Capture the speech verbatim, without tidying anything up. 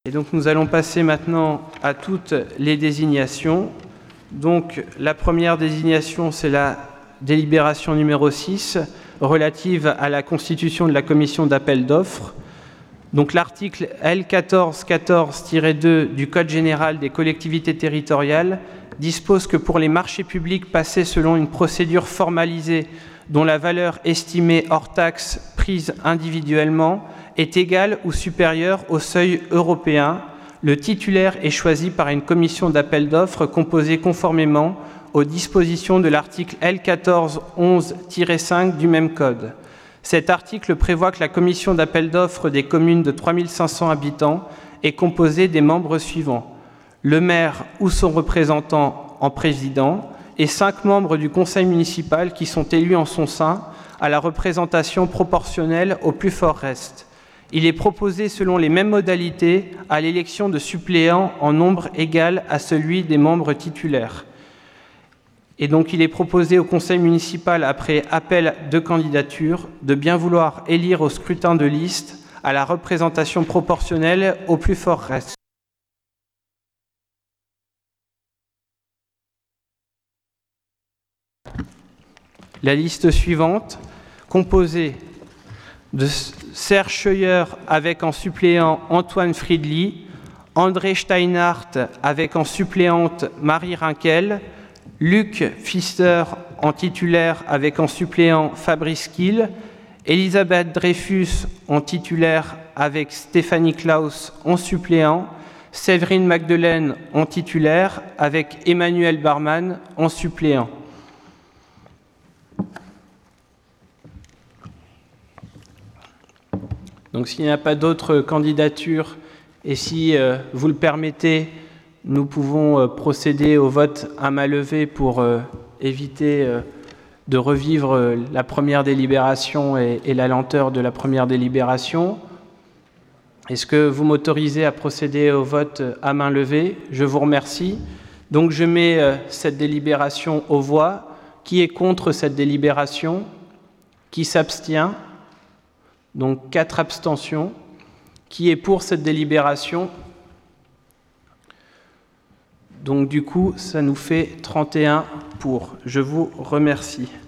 Et donc nous allons passer maintenant à toutes les désignations. Donc la première désignation, c'est la délibération numéro six, relative à la constitution de la commission d'appel d'offres. Donc l'article L quatorze quatorze tiret deux du Code général des collectivités territoriales dispose que pour les marchés publics passés selon une procédure formalisée dont la valeur estimée hors taxe prise individuellement est égale ou supérieure au seuil européen, le titulaire est choisi par une commission d'appel d'offres composée conformément aux dispositions de l'article L quatorze onze tiret cinq du même code. Cet article prévoit que la commission d'appel d'offres des communes de trois mille cinq cents habitants est composée des membres suivants: le maire ou son représentant en président et cinq membres du conseil municipal qui sont élus en son sein à la représentation proportionnelle au plus fort reste. Il est proposé selon les mêmes modalités à l'élection de suppléants en nombre égal à celui des membres titulaires. Et donc il est proposé au conseil municipal, après appel de candidature, de bien vouloir élire au scrutin de liste à la représentation proportionnelle au plus fort reste. La liste suivante, composée de Serge Scheuer avec en suppléant Antoine Friedli, André Steinhardt avec en suppléante Marie Rinkel, Luc Pfister en titulaire avec en suppléant Fabrice Kiel, Elisabeth Dreyfus en titulaire avec Stéphanie Klaus en suppléant, Séverine Magdelaine en titulaire avec Emmanuel Barman en suppléant. Donc s'il n'y a pas d'autres candidatures et si euh, vous le permettez, nous pouvons euh, procéder au vote à main levée pour euh, éviter euh, de revivre euh, la première délibération et, et la lenteur de la première délibération. Est-ce que vous m'autorisez à procéder au vote à main levée? Je vous remercie. Donc je mets euh, cette délibération aux voix. Qui est contre cette délibération? Qui s'abstient? Donc quatre abstentions. Qui est pour cette délibération? Donc du coup, ça nous fait trente et un pour. Je vous remercie.